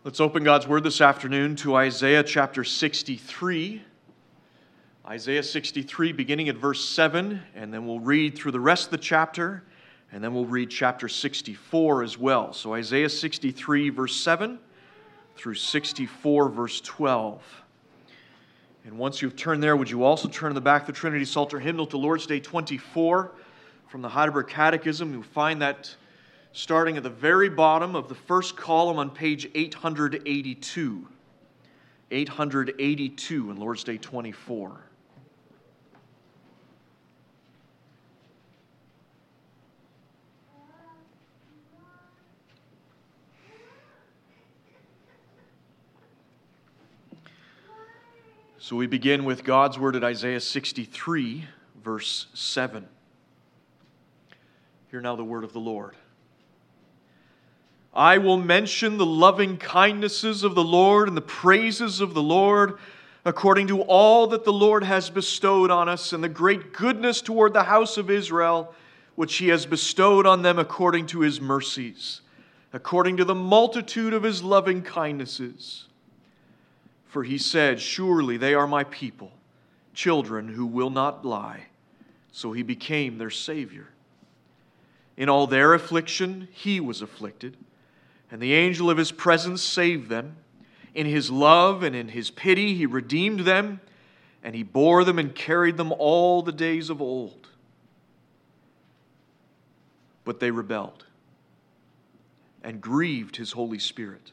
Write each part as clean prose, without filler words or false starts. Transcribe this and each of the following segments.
Let's open God's Word this afternoon to Isaiah chapter 63. Isaiah 63, beginning at verse 7, and then we'll read through the rest of the chapter, and then we'll read chapter 64 as well. So Isaiah 63, verse 7, through 64, verse 12. And once you've turned there, would you also turn in the back of the Trinity Psalter hymnal to Lord's Day 24 from the Heidelberg Catechism. You'll find that starting at the very bottom of the first column on page 882. 882 in Lord's Day 24. So we begin with God's Word at Isaiah 63, verse 7. Hear now the word of the Lord. I will mention the loving kindnesses of the Lord and the praises of the Lord, according to all that the Lord has bestowed on us, and the great goodness toward the house of Israel, which He has bestowed on them according to His mercies, according to the multitude of His loving kindnesses. For He said, surely they are my people, children who will not lie. So He became their Savior. In all their affliction He was afflicted, and the angel of His presence saved them. In His love and in His pity He redeemed them, and He bore them and carried them all the days of old. But they rebelled and grieved His Holy Spirit.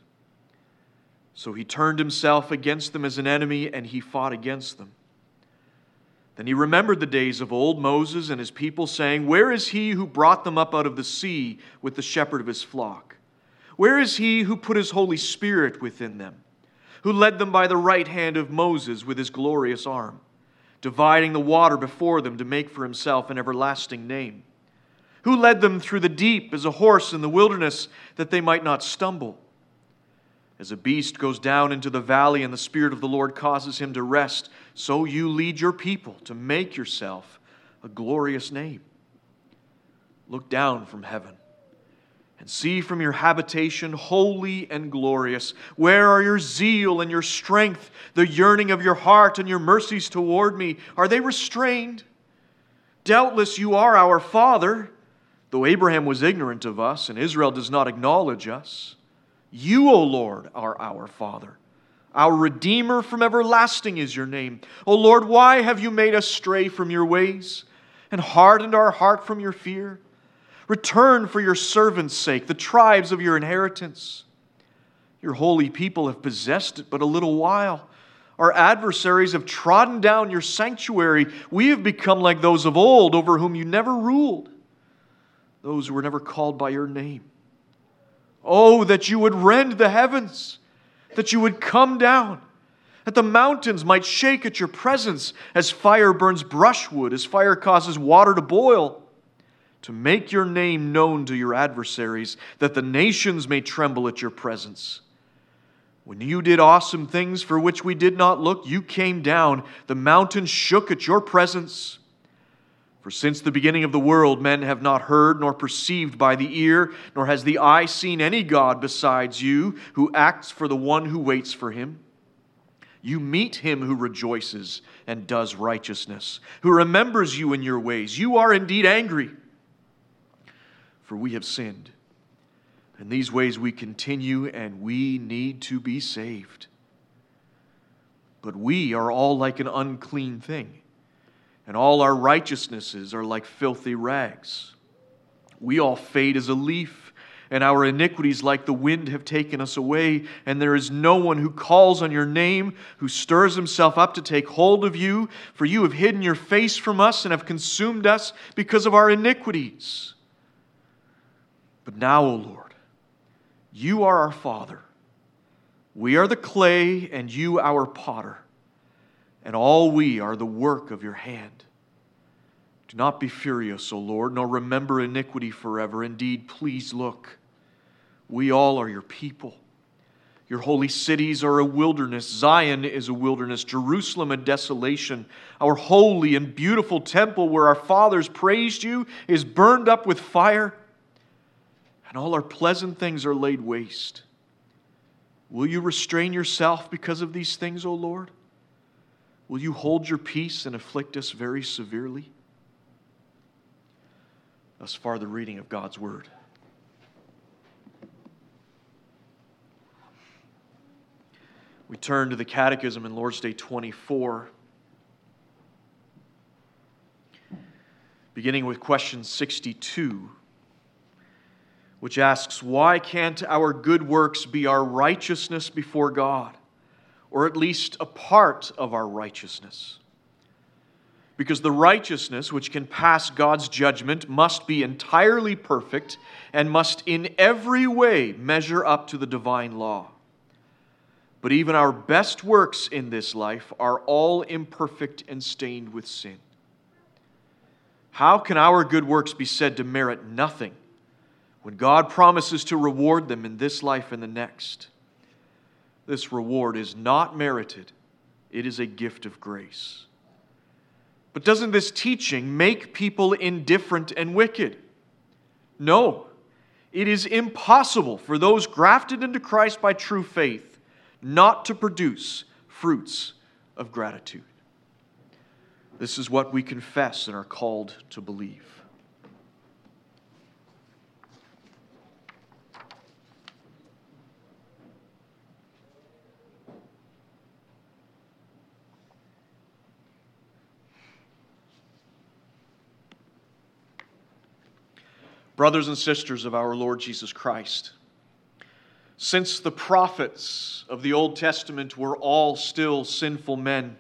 So He turned Himself against them as an enemy, and He fought against them. Then He remembered the days of old Moses and his people, saying, where is He who brought them up out of the sea with the shepherd of His flock? Where is He who put His Holy Spirit within them, who led them by the right hand of Moses with His glorious arm, dividing the water before them to make for Himself an everlasting name? Who led them through the deep as a horse in the wilderness, that they might not stumble? As a beast goes down into the valley and the Spirit of the Lord causes him to rest, so you lead your people to make yourself a glorious name. Look down from heaven and see from your habitation, holy and glorious. Where are your zeal and your strength, the yearning of your heart and your mercies toward me? Are they restrained? Doubtless you are our Father, though Abraham was ignorant of us and Israel does not acknowledge us. You, O Lord, are our Father. Our Redeemer from everlasting is your name. O Lord, why have you made us stray from your ways and hardened our heart from your fear? Return for your servants' sake, the tribes of your inheritance. Your holy people have possessed it but a little while. Our adversaries have trodden down your sanctuary. We have become like those of old, over whom you never ruled, those who were never called by your name. Oh, that you would rend the heavens, that you would come down, that the mountains might shake at your presence, as fire burns brushwood, as fire causes water to boil, to make your name known to your adversaries, that the nations may tremble at your presence. When you did awesome things for which we did not look, you came down. The mountains shook at your presence. For since the beginning of the world, men have not heard nor perceived by the ear, nor has the eye seen any God besides you, who acts for the one who waits for Him. You meet Him who rejoices and does righteousness, who remembers you in your ways. You are indeed angry, for we have sinned. In these ways we continue, and we need to be saved. But we are all like an unclean thing, and all our righteousnesses are like filthy rags. We all fade as a leaf, and our iniquities like the wind have taken us away. And there is no one who calls on your name, who stirs himself up to take hold of you. For you have hidden your face from us and have consumed us because of our iniquities. But now, O Lord, you are our Father. We are the clay, and you our potter, and all we are the work of your hand. Do not be furious, O Lord, nor remember iniquity forever. Indeed, please look. We all are your people. Your holy cities are a wilderness. Zion is a wilderness. Jerusalem a desolation. Our holy and beautiful temple where our fathers praised you is burned up with fire, and all our pleasant things are laid waste. Will you restrain yourself because of these things, O Lord? Will you hold your peace and afflict us very severely? Thus far, the reading of God's Word. We turn to the Catechism in Lord's Day 24, beginning with question 62, which asks, why can't our good works be our righteousness before God, or at least a part of our righteousness? Because the righteousness which can pass God's judgment must be entirely perfect and must in every way measure up to the divine law. But even our best works in this life are all imperfect and stained with sin. How can our good works be said to merit nothing when God promises to reward them in this life and the next? This reward is not merited. It is a gift of grace. But doesn't this teaching make people indifferent and wicked? No. It is impossible for those grafted into Christ by true faith not to produce fruits of gratitude. This is what we confess and are called to believe. Brothers and sisters of our Lord Jesus Christ, since the prophets of the Old Testament were all still sinful men,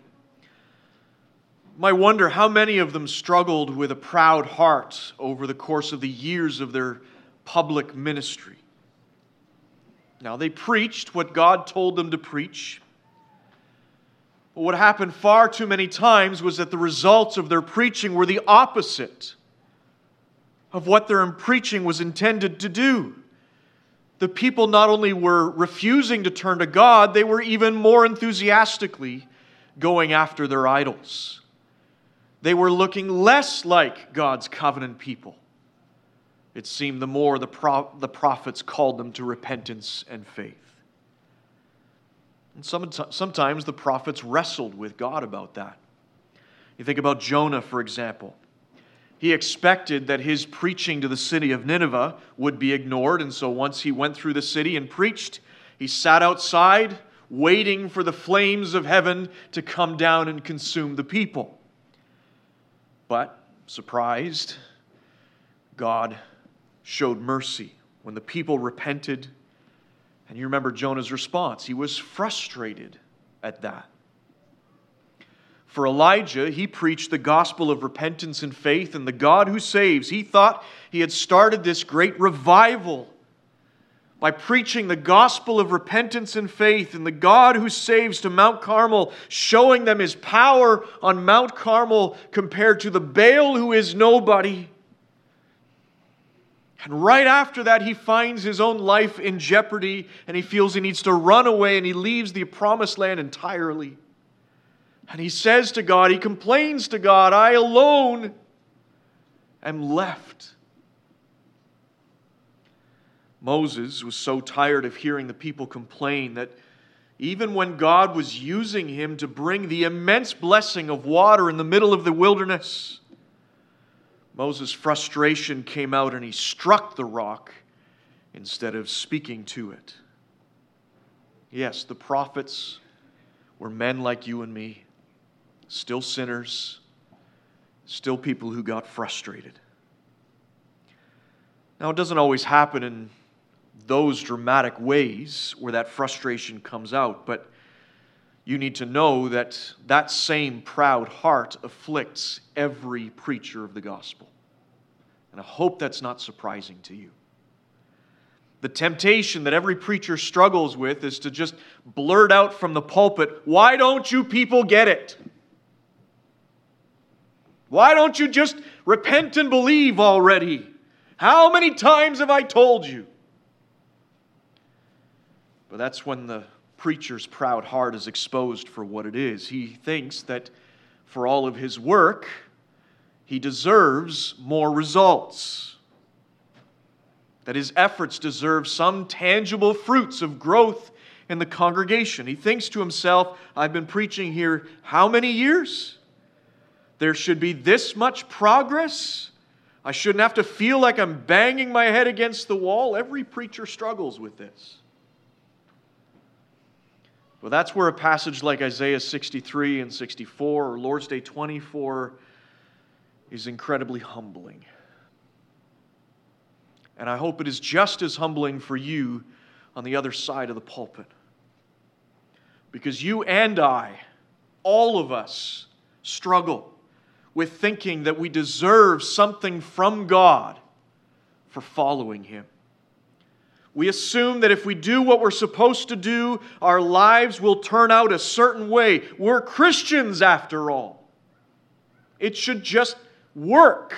I wonder how many of them struggled with a proud heart over the course of the years of their public ministry. Now, they preached what God told them to preach. But what happened far too many times was that the results of their preaching were the opposite of what their preaching was intended to do. The people not only were refusing to turn to God, they were even more enthusiastically going after their idols. They were looking less like God's covenant people. It seemed the more the prophets called them to repentance and faith. And sometimes the prophets wrestled with God about that. You think about Jonah, for example. He expected that his preaching to the city of Nineveh would be ignored, and so once he went through the city and preached, he sat outside waiting for the flames of heaven to come down and consume the people. But, surprised, God showed mercy when the people repented. And you remember Jonah's response. He was frustrated at that. For Elijah, he preached the gospel of repentance and faith and the God who saves. He thought he had started this great revival by preaching the gospel of repentance and faith and the God who saves to Mount Carmel, showing them His power on Mount Carmel compared to the Baal who is nobody. And right after that, he finds his own life in jeopardy and he feels he needs to run away and he leaves the promised land entirely. And he says to God, he complains to God, I alone am left. Moses was so tired of hearing the people complain that even when God was using him to bring the immense blessing of water in the middle of the wilderness, Moses' frustration came out and he struck the rock instead of speaking to it. Yes, the prophets were men like you and me. Still sinners, still people who got frustrated. Now, it doesn't always happen in those dramatic ways where that frustration comes out, but you need to know that that same proud heart afflicts every preacher of the gospel. And I hope that's not surprising to you. The temptation that every preacher struggles with is to just blurt out from the pulpit, why don't you people get it? Why don't you just repent and believe already? How many times have I told you? But that's when the preacher's proud heart is exposed for what it is. He thinks that for all of his work, he deserves more results. That his efforts deserve some tangible fruits of growth in the congregation. He thinks to himself, I've been preaching here how many years? There should be this much progress. I shouldn't have to feel like I'm banging my head against the wall. Every preacher struggles with this. Well, that's where a passage like Isaiah 63 and 64 or Lord's Day 24 is incredibly humbling. And I hope it is just as humbling for you on the other side of the pulpit. Because you and I, all of us, struggle with thinking that we deserve something from God for following Him. We assume that if we do what we're supposed to do, our lives will turn out a certain way. We're Christians after all. It should just work.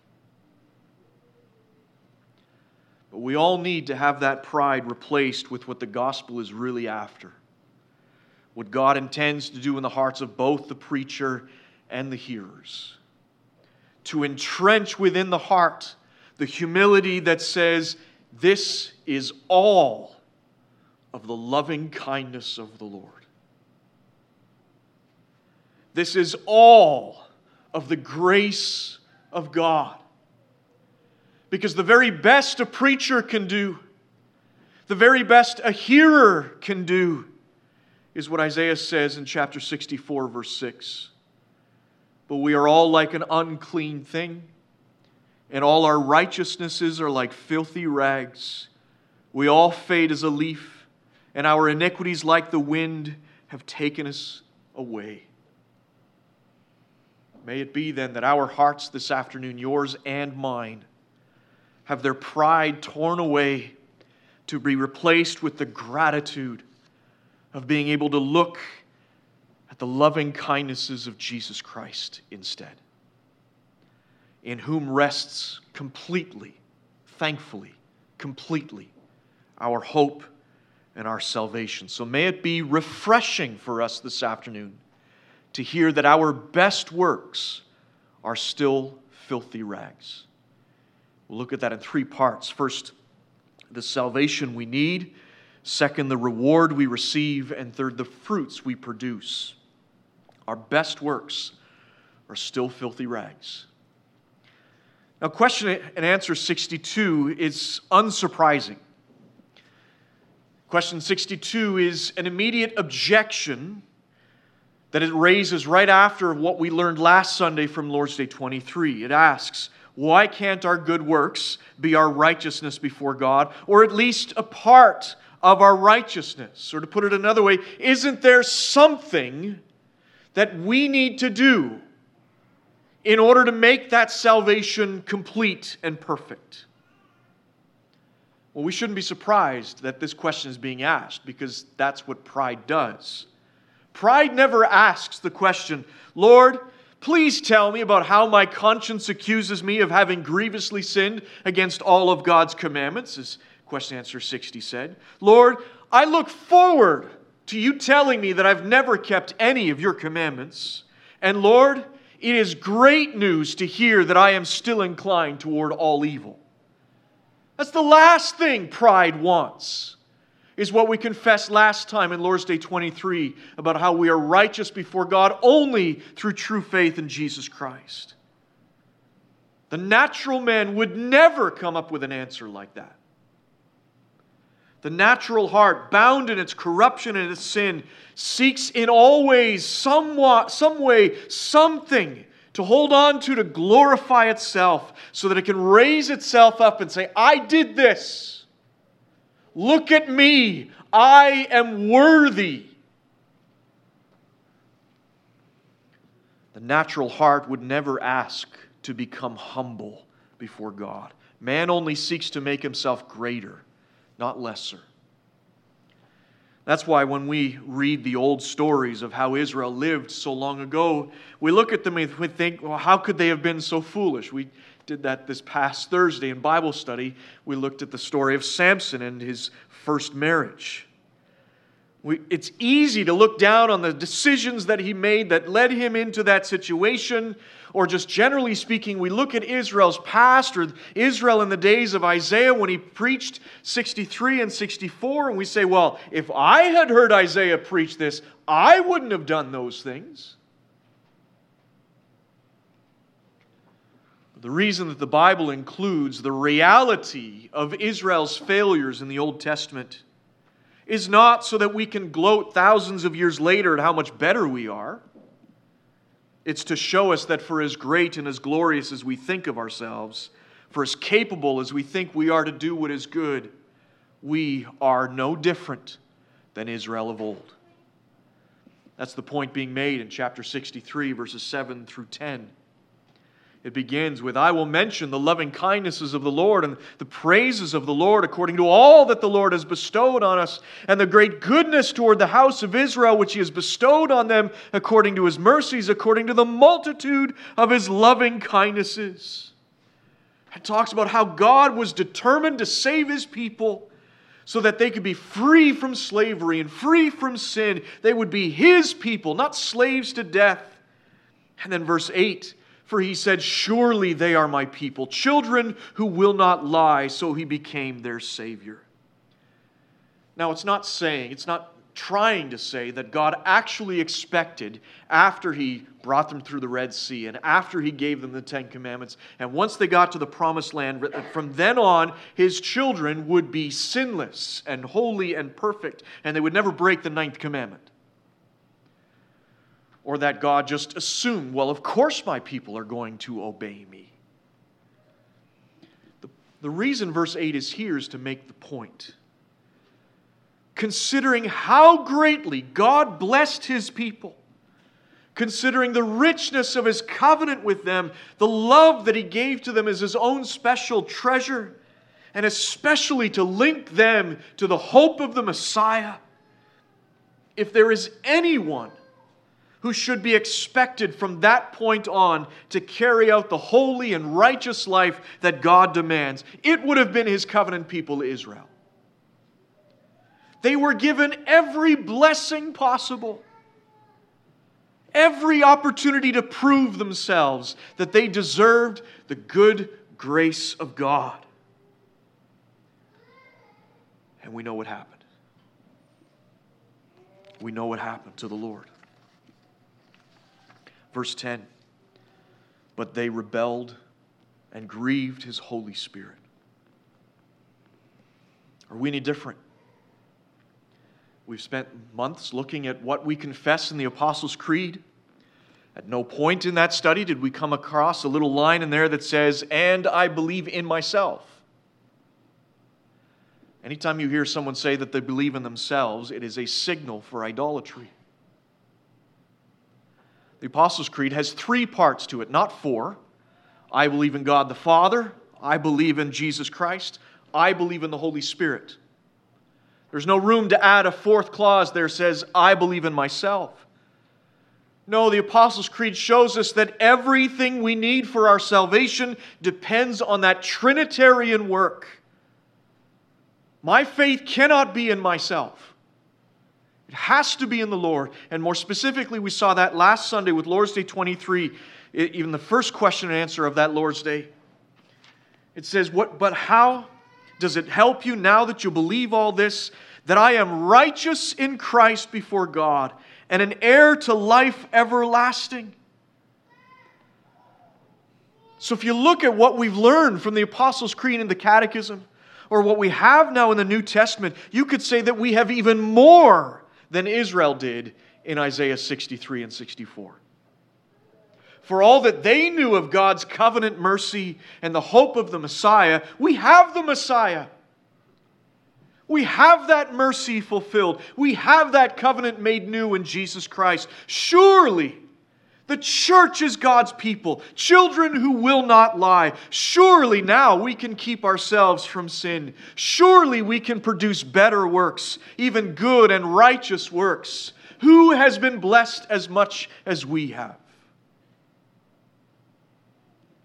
But we all need to have that pride replaced with what the gospel is really after. What God intends to do in the hearts of both the preacher and the hearers. To entrench within the heart the humility that says, this is all of the loving kindness of the Lord. This is all of the grace of God. Because the very best a preacher can do, the very best a hearer can do, is what Isaiah says in chapter 64, verse 6. But we are all like an unclean thing, and all our righteousnesses are like filthy rags. We all fade as a leaf, and our iniquities like the wind have taken us away. May it be then that our hearts this afternoon, yours and mine, have their pride torn away to be replaced with the gratitude of being able to look at the loving kindnesses of Jesus Christ instead, in whom rests completely, thankfully, completely, our hope and our salvation. So may it be refreshing for us this afternoon to hear that our best works are still filthy rags. We'll look at that in three parts. First, the salvation we need. Second, the reward we receive. And third, the fruits we produce. Our best works are still filthy rags. Now, question and answer 62 is unsurprising. Question 62 is an immediate objection that it raises right after what we learned last Sunday from Lord's Day 23. It asks, why can't our good works be our righteousness before God, or at least a part of our righteousness? Or to put it another way, isn't there something that we need to do in order to make that salvation complete and perfect? Well, we shouldn't be surprised that this question is being asked, because that's what pride does. Pride never asks the question, Lord, please tell me about how my conscience accuses me of having grievously sinned against all of God's commandments, as question answer 60 said. Lord, I look forward to you telling me that I've never kept any of your commandments. And Lord, it is great news to hear that I am still inclined toward all evil. That's the last thing pride wants, is what we confessed last time in Lord's Day 23 about how we are righteous before God only through true faith in Jesus Christ. The natural man would never come up with an answer like that. The natural heart, bound in its corruption and its sin, seeks in all ways, some way, something to hold on to glorify itself so that it can raise itself up and say, I did this. Look at me. I am worthy. The natural heart would never ask to become humble before God. Man only seeks to make himself greater, not lesser. That's why when we read the old stories of how Israel lived so long ago, we look at them and we think, well, how could they have been so foolish? We did that this past Thursday in Bible study. We looked at the story of Samson and his first marriage. It's easy to look down on the decisions that he made that led him into that situation, or just generally speaking, we look at Israel's past or Israel in the days of Isaiah when he preached 63 and 64, and we say, well, if I had heard Isaiah preach this, I wouldn't have done those things. The reason that the Bible includes the reality of Israel's failures in the Old Testament is not so that we can gloat thousands of years later at how much better we are. It's to show us that for as great and as glorious as we think of ourselves, for as capable as we think we are to do what is good, we are no different than Israel of old. That's the point being made in chapter 63, verses 7 through 10. It begins with, I will mention the loving kindnesses of the Lord and the praises of the Lord according to all that the Lord has bestowed on us, and the great goodness toward the house of Israel which He has bestowed on them according to His mercies, according to the multitude of His loving kindnesses. It talks about how God was determined to save His people so that they could be free from slavery and free from sin. They would be His people, not slaves to death. And then verse 8, for He said, surely they are my people, children who will not lie, so He became their Savior. Now it's not trying to say that God actually expected, after He brought them through the Red Sea and after He gave them the Ten Commandments, and once they got to the Promised Land, from then on His children would be sinless and holy and perfect, and they would never break the ninth commandment. Or that God just assumed, well, of course my people are going to obey me. The reason verse 8 is here is to make the point. Considering how greatly God blessed His people, considering the richness of His covenant with them, the love that He gave to them as His own special treasure, and especially to link them to the hope of the Messiah, if there is anyone who should be expected from that point on to carry out the holy and righteous life that God demands, it would have been His covenant people, Israel. They were given every blessing possible, every opportunity to prove themselves that they deserved the good grace of God. And we know what happened. We know what happened to the Lord. Verse 10, but they rebelled and grieved His Holy Spirit. Are we any different? We've spent months looking at what we confess in the Apostles' Creed. At no point in that study did we come across a little line in there that says, and I believe in myself. Anytime you hear someone say that they believe in themselves, it is a signal for idolatry. The Apostles' Creed has 3 parts to it, not 4. I believe in God the Father. I believe in Jesus Christ. I believe in the Holy Spirit. There's no room to add a 4th clause there that says, I believe in myself. No, the Apostles' Creed shows us that everything we need for our salvation depends on that Trinitarian work. My faith cannot be in myself. It has to be in the Lord. And more specifically, we saw that last Sunday with Lord's Day 23, even the first question and answer of that Lord's Day. It says, but how does it help you now that you believe all this, that I am righteous in Christ before God and an heir to life everlasting? So if you look at what we've learned from the Apostles' Creed and the Catechism, or what we have now in the New Testament, you could say that we have even more than Israel did in Isaiah 63 and 64. For all that they knew of God's covenant mercy and the hope of the Messiah, we have the Messiah. We have that mercy fulfilled. We have that covenant made new in Jesus Christ. Surely, the church is God's people, children who will not lie. Surely now we can keep ourselves from sin. Surely we can produce better works, even good and righteous works. Who has been blessed as much as we have?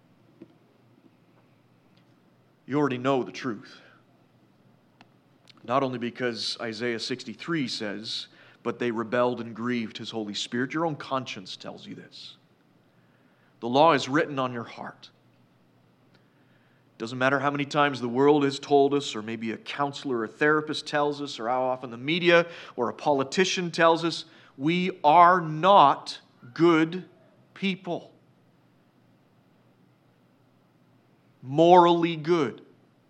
You already know the truth. Not only because Isaiah 63 says, but they rebelled and grieved His Holy Spirit. Your own conscience tells you this. The law is written on your heart. Doesn't matter how many times the world has told us, or maybe a counselor or a therapist tells us, or how often the media or a politician tells us, we are not good people. Morally good.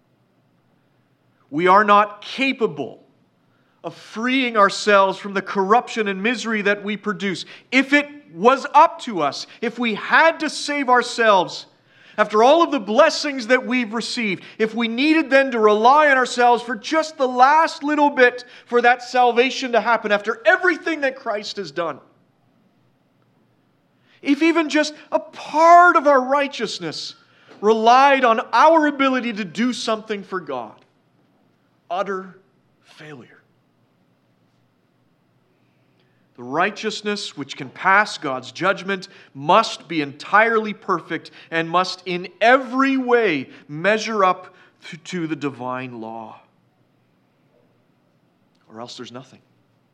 We are not capable of freeing ourselves from the corruption and misery that we produce. If it was up to us, if we had to save ourselves, after all of the blessings that we've received, if we needed then to rely on ourselves for just the last little bit for that salvation to happen, after everything that Christ has done, if even just a part of our righteousness relied on our ability to do something for God, utter failure. The righteousness which can pass God's judgment must be entirely perfect and must in every way measure up to the divine law. Or else there's nothing.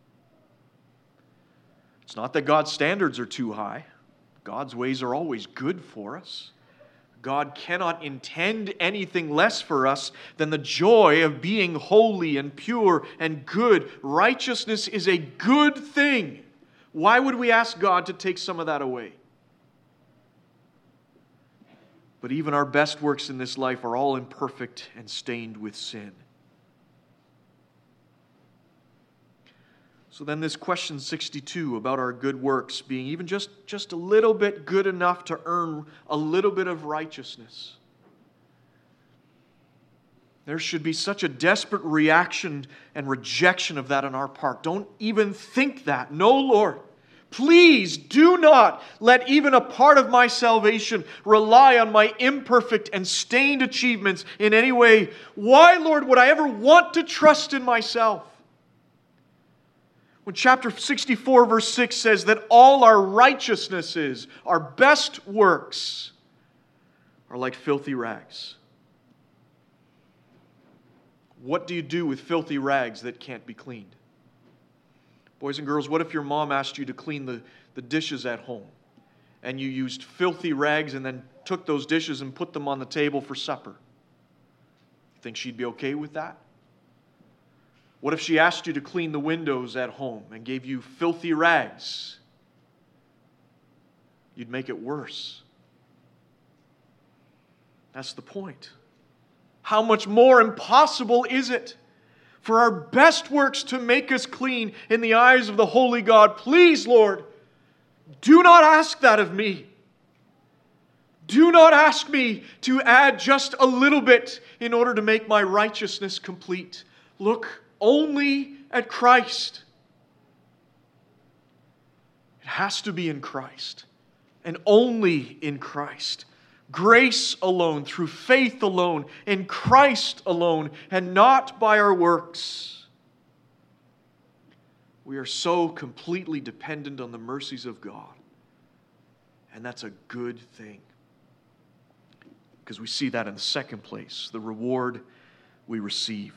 It's not that God's standards are too high. God's ways are always good for us. God cannot intend anything less for us than the joy of being holy and pure and good. Righteousness is a good thing. Why would we ask God to take some of that away? But even our best works in this life are all imperfect and stained with sin. So then this question 62 about our good works being even just a little bit good enough to earn a little bit of righteousness. There should be such a desperate reaction and rejection of that on our part. Don't even think that. No, Lord. Please do not let even a part of my salvation rely on my imperfect and stained achievements in any way. Why, Lord, would I ever want to trust in myself? When chapter 64 verse 6 says that all our righteousnesses, our best works, are like filthy rags. What do you do with filthy rags that can't be cleaned? Boys and girls, what if your mom asked you to clean the dishes at home and you used filthy rags and then took those dishes and put them on the table for supper? You think she'd be okay with that? What if she asked you to clean the windows at home and gave you filthy rags? You'd make it worse. That's the point. How much more impossible is it for our best works to make us clean in the eyes of the holy God? Please, Lord, do not ask that of me. Do not ask me to add just a little bit in order to make my righteousness complete. Look only at Christ. It has to be in Christ, and only in Christ. Grace alone, through faith alone, in Christ alone, and not by our works. We are so completely dependent on the mercies of God, and that's a good thing. Because we see that in the second place, the reward we receive.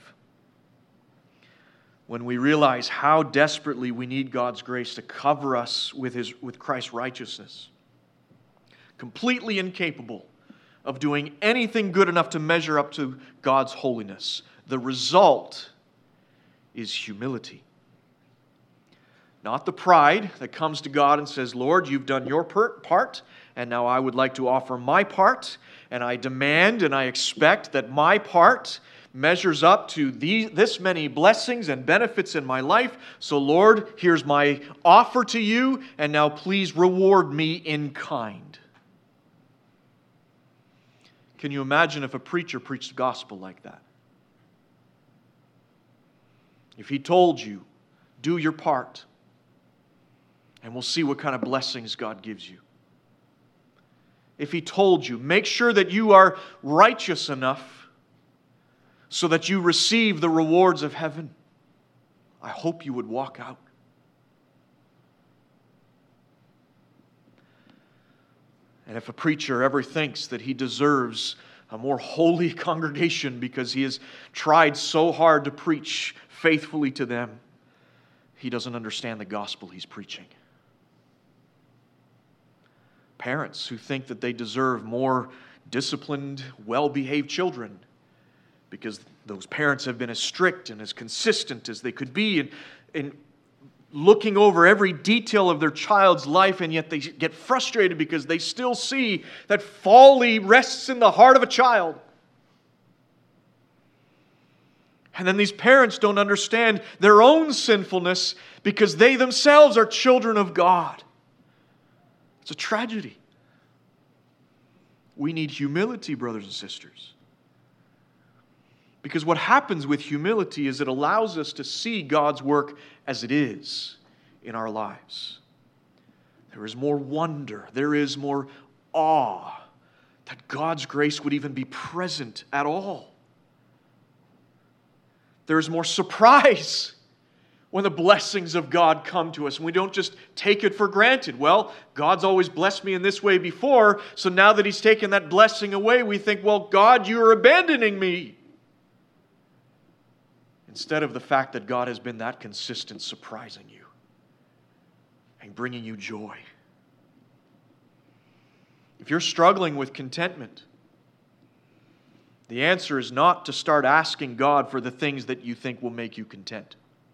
When we realize how desperately we need God's grace to cover us with Christ's righteousness, completely incapable of doing anything good enough to measure up to God's holiness, the result is humility. Not the pride that comes to God and says, Lord, you've done your part, and now I would like to offer my part, and I demand and I expect that my part measures up to this many blessings and benefits in my life. So Lord, here's my offer to you, and now please reward me in kind. Can you imagine if a preacher preached the gospel like that? If he told you, do your part, and we'll see what kind of blessings God gives you. If he told you, make sure that you are righteous enough so that you receive the rewards of heaven, I hope you would walk out. And if a preacher ever thinks that he deserves a more holy congregation because he has tried so hard to preach faithfully to them, he doesn't understand the gospel he's preaching. Parents who think that they deserve more disciplined, well-behaved children because those parents have been as strict and as consistent as they could be in looking over every detail of their child's life, and yet they get frustrated because they still see that folly rests in the heart of a child. And then these parents don't understand their own sinfulness because they themselves are children of God. It's a tragedy. We need humility, brothers and sisters. Because what happens with humility is it allows us to see God's work as it is in our lives. There is more wonder, there is more awe that God's grace would even be present at all. There is more surprise when the blessings of God come to us and we don't just take it for granted. Well, God's always blessed me in this way before, so now that He's taken that blessing away, we think, well, God, you're abandoning me. Instead of the fact that God has been that consistent, surprising you and bringing you joy. If you're struggling with contentment, the answer is not to start asking God for the things that you think will make you content.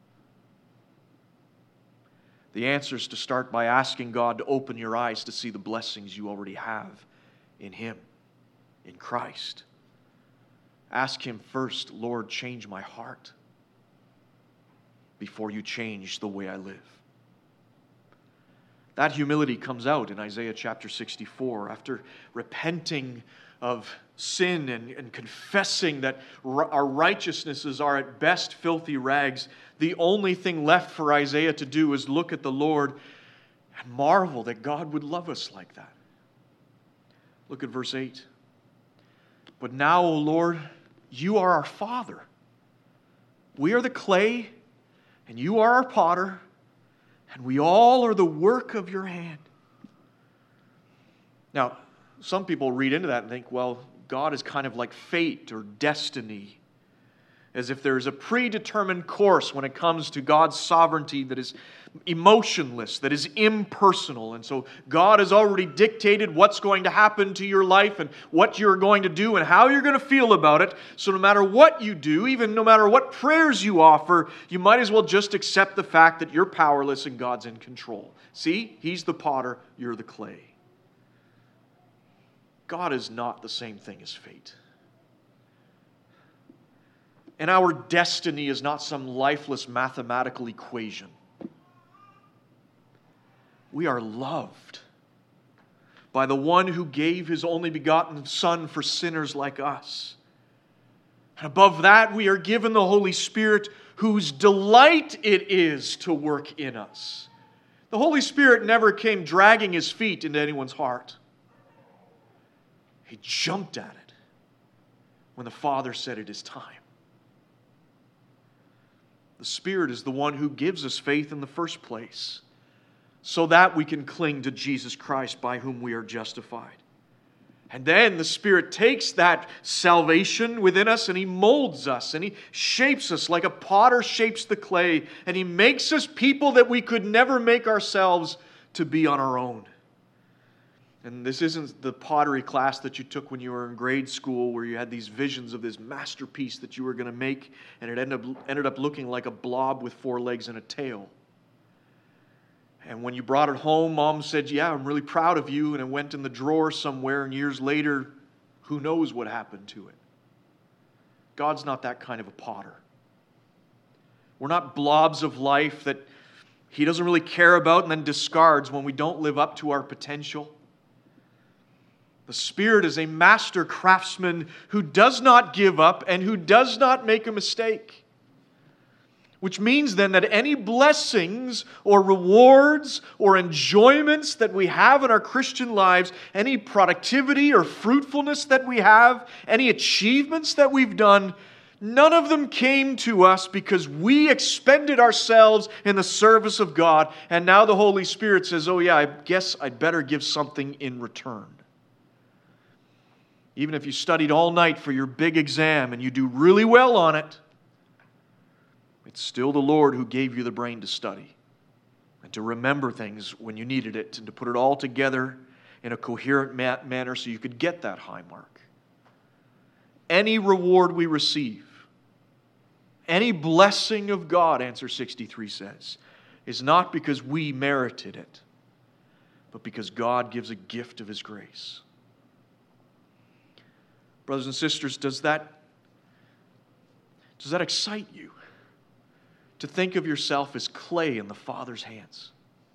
The answer is to start by asking God to open your eyes to see the blessings you already have in Him, in Christ. Ask Him first, Lord, change my heart before you change the way I live. That humility comes out in Isaiah chapter 64. After repenting of sin and confessing that our righteousnesses are at best filthy rags, the only thing left for Isaiah to do is look at the Lord and marvel that God would love us like that. Look at verse 8. But now, O Lord, you are our Father. We are the clay, and you are our potter, and we all are the work of your hand. Now, some people read into that and think, well, God is kind of like fate or destiny, as if there's a predetermined course when it comes to God's sovereignty that is emotionless, that is impersonal. And so God has already dictated what's going to happen to your life and what you're going to do and how you're going to feel about it. So no matter what you do, even no matter what prayers you offer, you might as well just accept the fact that you're powerless and God's in control. See, He's the potter, you're the clay. God is not the same thing as fate. And our destiny is not some lifeless mathematical equation. We are loved by the one who gave His only begotten Son for sinners like us. And above that, we are given the Holy Spirit, whose delight it is to work in us. The Holy Spirit never came dragging His feet into anyone's heart. He jumped at it when the Father said it is time. The Spirit is the one who gives us faith in the first place, so that we can cling to Jesus Christ by whom we are justified. And then the Spirit takes that salvation within us and He molds us and He shapes us like a potter shapes the clay, and He makes us people that we could never make ourselves to be on our own. And this isn't the pottery class that you took when you were in grade school where you had these visions of this masterpiece that you were going to make, and it ended up looking like a blob with 4 legs and a tail. And when you brought it home, Mom said, yeah, I'm really proud of you, and it went in the drawer somewhere, and years later, who knows what happened to it. God's not that kind of a potter. We're not blobs of life that He doesn't really care about and then discards when we don't live up to our potential. The Spirit is a master craftsman who does not give up and who does not make a mistake. Which means then that any blessings or rewards or enjoyments that we have in our Christian lives, any productivity or fruitfulness that we have, any achievements that we've done, none of them came to us because we expended ourselves in the service of God, and now the Holy Spirit says, oh yeah, I guess I'd better give something in return. Even if you studied all night for your big exam and you do really well on it, it's still the Lord who gave you the brain to study and to remember things when you needed it and to put it all together in a coherent manner so you could get that high mark. Any reward we receive, any blessing of God, Answer 63 says, is not because we merited it, but because God gives a gift of His grace. Brothers and sisters, does that excite you? To think of yourself as clay in the Father's hands?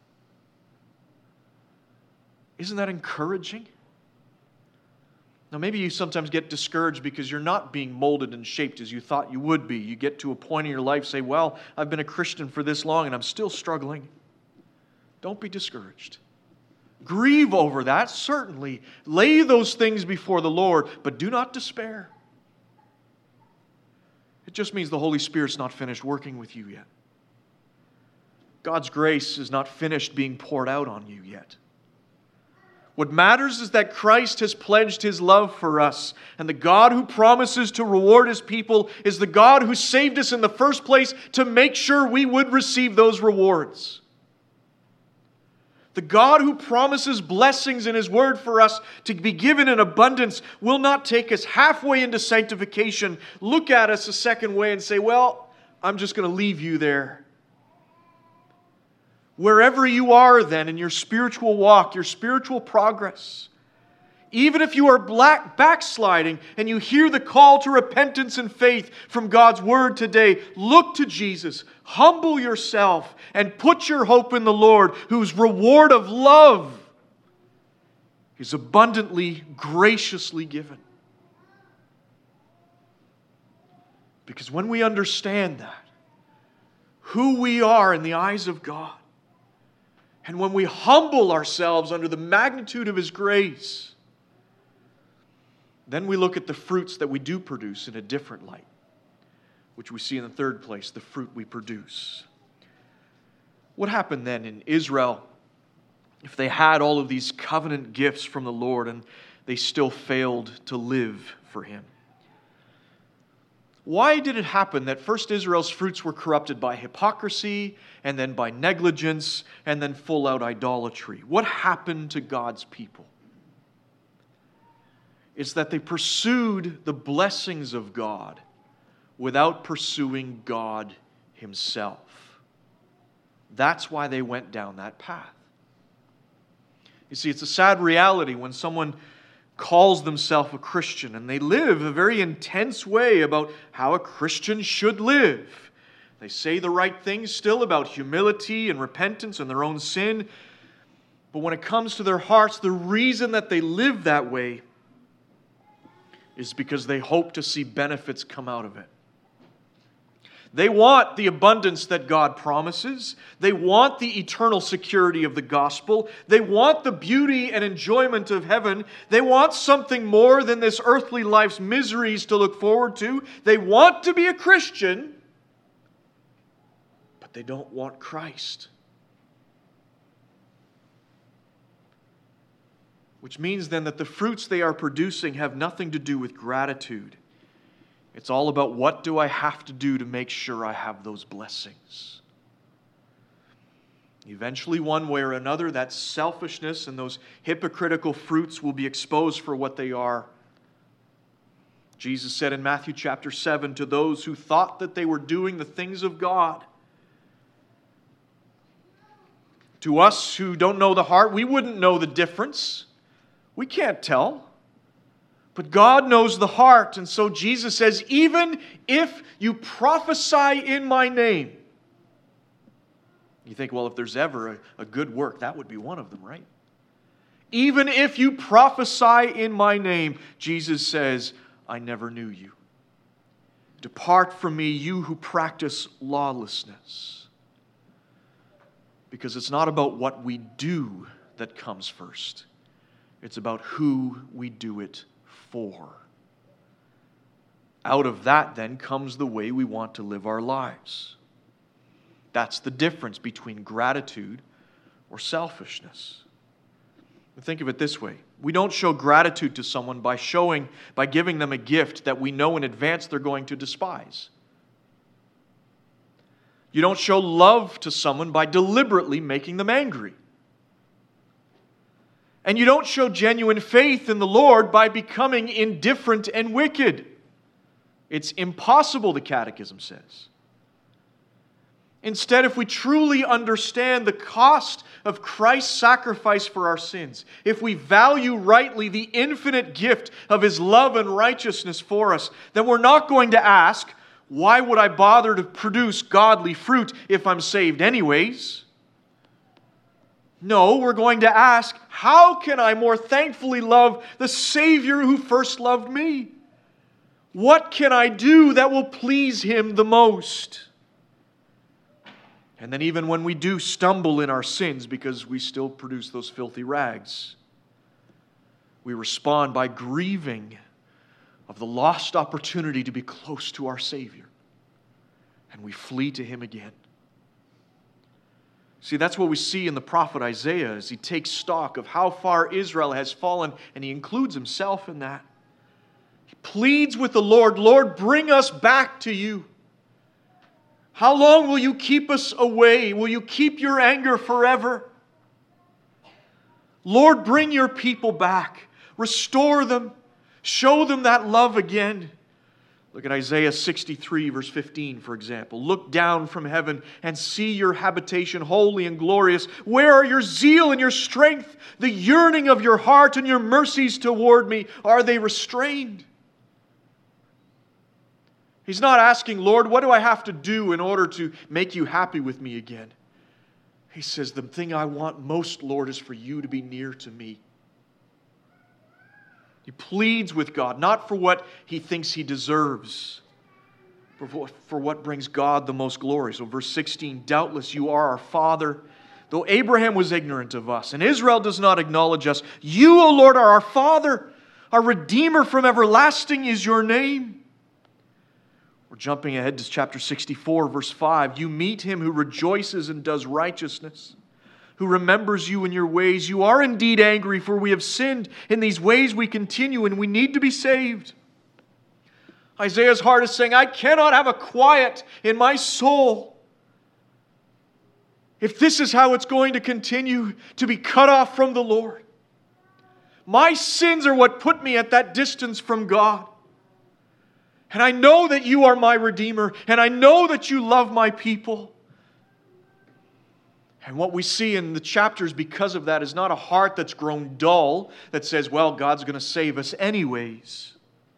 Isn't that encouraging? Now, maybe you sometimes get discouraged because you're not being molded and shaped as you thought you would be. You get to a point in your life, say, well, I've been a Christian for this long and I'm still struggling. Don't be discouraged. Grieve over that, certainly. Lay those things before the Lord, but do not despair. It just means the Holy Spirit's not finished working with you yet. God's grace is not finished being poured out on you yet. What matters is that Christ has pledged His love for us, and the God who promises to reward His people is the God who saved us in the first place to make sure we would receive those rewards. The God who promises blessings in His Word for us to be given in abundance will not take us halfway into sanctification, look at us a second way and say, well, I'm just going to leave you there. Wherever you are then in your spiritual walk, your spiritual progress, even if you are backsliding and you hear the call to repentance and faith from God's Word today, look to Jesus, humble yourself, and put your hope in the Lord, whose reward of love is abundantly, graciously given. Because when we understand that, who we are in the eyes of God, and when we humble ourselves under the magnitude of His grace, then we look at the fruits that we do produce in a different light, which we see in the third place, the fruit we produce. What happened then in Israel if they had all of these covenant gifts from the Lord and they still failed to live for Him? Why did it happen that first Israel's fruits were corrupted by hypocrisy, and then by negligence, and then full-out idolatry? What happened to God's people? It's that they pursued the blessings of God without pursuing God Himself. That's why they went down that path. You see, it's a sad reality when someone calls themselves a Christian and they live a very intense way about how a Christian should live. They say the right things still about humility and repentance and their own sin, but when it comes to their hearts, the reason that they live that way is because they hope to see benefits come out of it. They want the abundance that God promises. They want the eternal security of the gospel. They want the beauty and enjoyment of heaven. They want something more than this earthly life's miseries to look forward to. They want to be a Christian, but they don't want Christ. Which means then that the fruits they are producing have nothing to do with gratitude. It's all about, what do I have to do to make sure I have those blessings? Eventually, one way or another, that selfishness and those hypocritical fruits will be exposed for what they are. Jesus said in Matthew chapter 7, to those who thought that they were doing the things of God. To us who don't know the heart, we wouldn't know the difference. We can't tell. But God knows the heart. And so Jesus says, even if you prophesy in my name. You think, well, if there's ever a good work, that would be one of them, right? Even if you prophesy in my name, Jesus says, I never knew you. Depart from me, you who practice lawlessness. Because it's not about what we do that comes first. It's about who we do it for. Out of that, then, comes the way we want to live our lives. That's the difference between gratitude or selfishness. Think of it this way. We don't show gratitude to someone by giving them a gift that we know in advance they're going to despise. You don't show love to someone by deliberately making them angry. And you don't show genuine faith in the Lord by becoming indifferent and wicked. It's impossible, the Catechism says. Instead, if we truly understand the cost of Christ's sacrifice for our sins, if we value rightly the infinite gift of His love and righteousness for us, then we're not going to ask, why would I bother to produce godly fruit if I'm saved anyways? No, we're going to ask, how can I more thankfully love the Savior who first loved me? What can I do that will please Him the most? And then even when we do stumble in our sins because we still produce those filthy rags, we respond by grieving of the lost opportunity to be close to our Savior. And we flee to Him again. See, that's what we see in the prophet Isaiah as he takes stock of how far Israel has fallen, and he includes himself in that. He pleads with the Lord, Lord, bring us back to you. How long will you keep us away? Will you keep your anger forever? Lord, bring your people back. Restore them. Show them that love again. Look at Isaiah 63, verse 15, for example. Look down from heaven and see your habitation holy and glorious. Where are your zeal and your strength? The yearning of your heart and your mercies toward me, are they restrained? He's not asking, Lord, what do I have to do in order to make you happy with me again? He says, the thing I want most, Lord, is for you to be near to me. He pleads with God, not for what he thinks he deserves, but for what brings God the most glory. So verse 16, doubtless you are our Father, though Abraham was ignorant of us, and Israel does not acknowledge us. You, O Lord, are our Father. Our Redeemer from everlasting is your name. We're jumping ahead to chapter 64, verse 5. You meet him who rejoices and does righteousness, who remembers you in your ways. You are indeed angry, for we have sinned. In these ways we continue, and we need to be saved. Isaiah's heart is saying, I cannot have a quiet in my soul if this is how it's going to continue to be cut off from the Lord. My sins are what put me at that distance from God. And I know that you are my Redeemer, and I know that you love my people. And what we see in the chapters because of that is not a heart that's grown dull that says, well, God's going to save us anyways.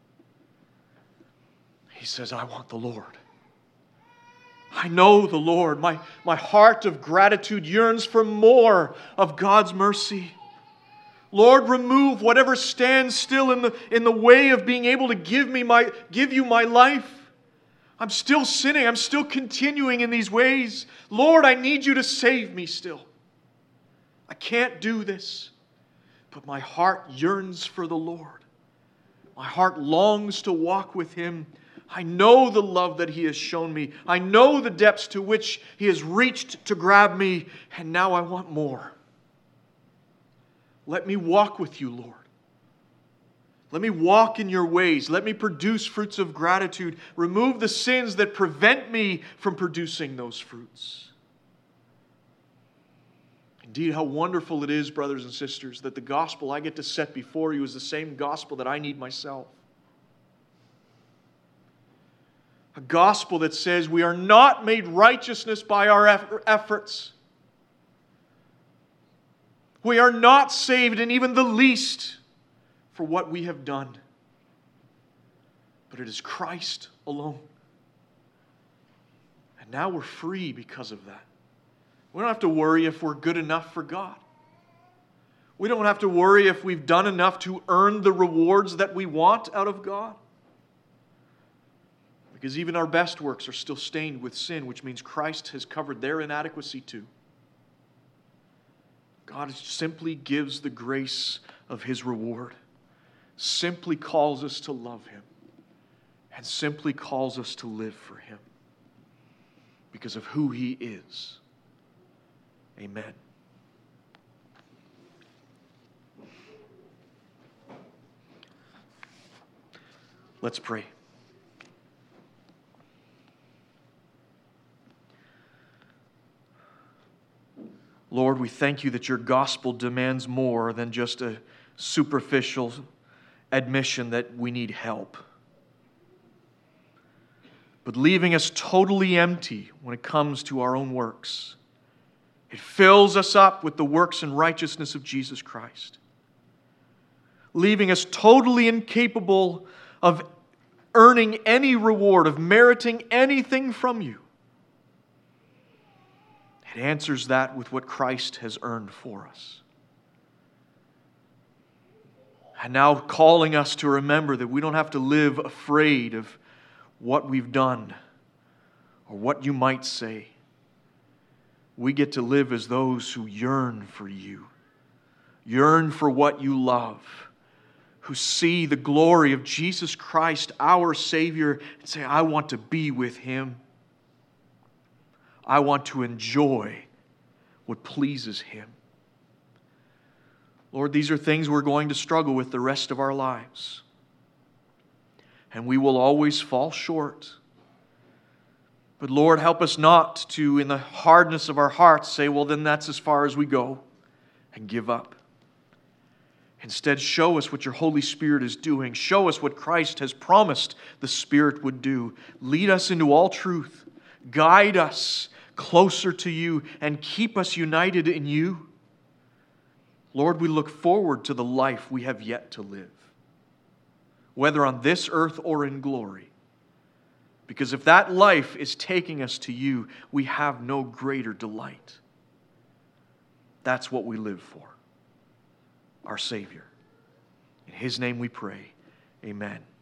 He says, I want the Lord. I know the Lord. My heart of gratitude yearns for more of God's mercy. Lord, remove whatever stands still in the way of being able to give you my life. I'm still sinning. I'm still continuing in these ways. Lord, I need you to save me still. I can't do this. But my heart yearns for the Lord. My heart longs to walk with Him. I know the love that He has shown me. I know the depths to which He has reached to grab me. And now I want more. Let me walk with you, Lord. Let me walk in your ways. Let me produce fruits of gratitude. Remove the sins that prevent me from producing those fruits. Indeed, how wonderful it is, brothers and sisters, that the gospel I get to set before you is the same gospel that I need myself. A gospel that says we are not made righteousness by our efforts. We are not saved in even the least for what we have done. But it is Christ alone. And now we're free because of that. We don't have to worry if we're good enough for God. We don't have to worry if we've done enough to earn the rewards that we want out of God. Because even our best works are still stained with sin, which means Christ has covered their inadequacy too. God simply gives the grace of His reward. Simply calls us to love Him. And simply calls us to live for Him. Because of who He is. Amen. Let's pray. Lord, we thank you that your gospel demands more than just a superficial admission that we need help, but leaving us totally empty when it comes to our own works. It fills us up with the works and righteousness of Jesus Christ, leaving us totally incapable of earning any reward, of meriting anything from you. It answers that with what Christ has earned for us. And now calling us to remember that we don't have to live afraid of what we've done or what you might say. We get to live as those who yearn for you, yearn for what you love, who see the glory of Jesus Christ, our Savior, and say, I want to be with Him. I want to enjoy what pleases Him. Lord, these are things we're going to struggle with the rest of our lives. And we will always fall short. But Lord, help us not to, in the hardness of our hearts, say, well, then that's as far as we go, and give up. Instead, show us what your Holy Spirit is doing. Show us what Christ has promised the Spirit would do. Lead us into all truth. Guide us closer to you and keep us united in you. Lord, we look forward to the life we have yet to live, whether on this earth or in glory. Because if that life is taking us to you, we have no greater delight. That's what we live for, our Savior. In His name we pray. Amen.